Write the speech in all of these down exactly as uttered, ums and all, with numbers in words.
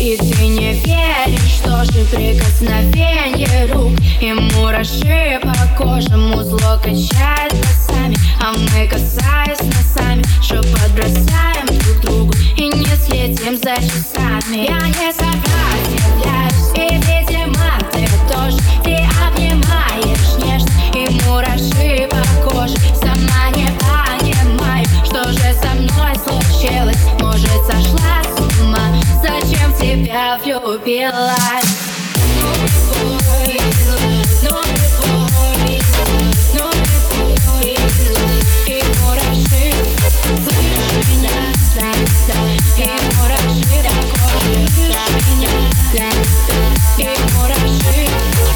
И ты не веришь, что же прикосновение рук и мураши по коже музло качает носами, а мы, касаясь носами, шепот бросаем друг другу и не следим за часами. Я не сопротивляюсь, и, видимо, ты тоже. Ты обнимаешь нежно и мураши по коже. Сама не понимаю, что же со мной случилось. Может, сошла с ума, зачем в тебя влюбилась? Ну, любовь, ну, любовь, ну, любовь, и мураши, слышишь меня, да, да, и мураши по коже, слышишь меня, да, да, и мураши.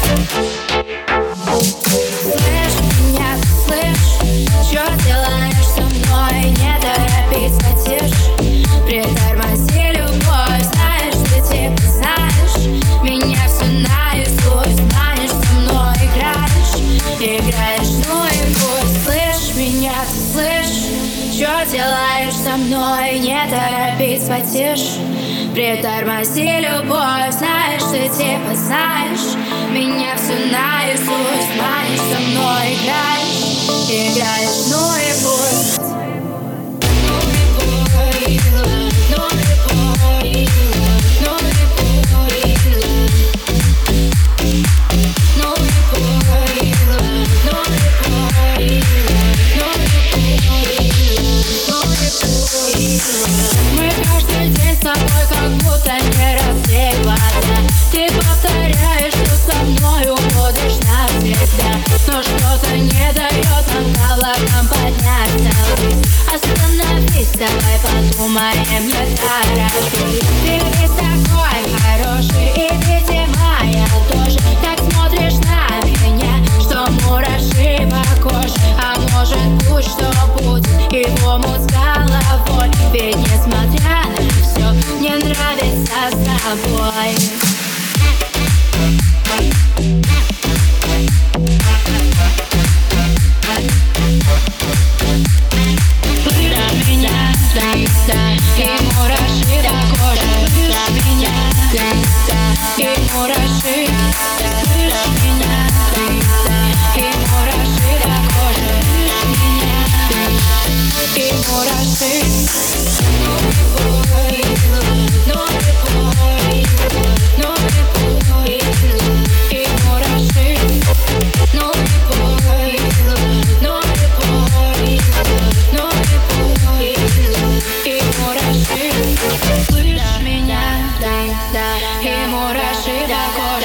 Слышь меня, слышь, что делаешь со мной? Не торопись, потише, притормози любовь. Знаешь, ты типа знаешь, меня все наизусть, манишь, со мной играешь, играешь, ну и пусть. Слышь меня, слышь, что делаешь со мной? Не торопись, потише, притормози любовь. Знаешь, ты типа знаешь, меня все наизусть, манишь, со мной играешь, играешь, ну и пусть. Ну любовь, ну любовь, ну любовь, ну любовь, ну любовь, ну любовь. Мы каждый день с тобой как будто не разлей глаза. Ты повторяешь, что со мною будешь навсегда, но что-то не дает нам головам подняться ввысь. Остановись, давай подумаем, не торопись. Ты весь такой хороший, и видимо я тоже. Так смотришь на меня, что мураши по коже. А может будь что будет, и в омут с головой. Ведь несмотря на все, мне нравится с тобой. Слышь меня, да, да, и мураши по коже. Слышь меня, да, да, и мураши. Слышь меня, да, да, и мураши по коже. Слышь меня, да, и мураши. Ну любовь, ну любовь, ну любовь, и мураши. Ну любовь, ну любовь, ну любовь, и мураши. Слышь меня, да, да, и мураши по коже.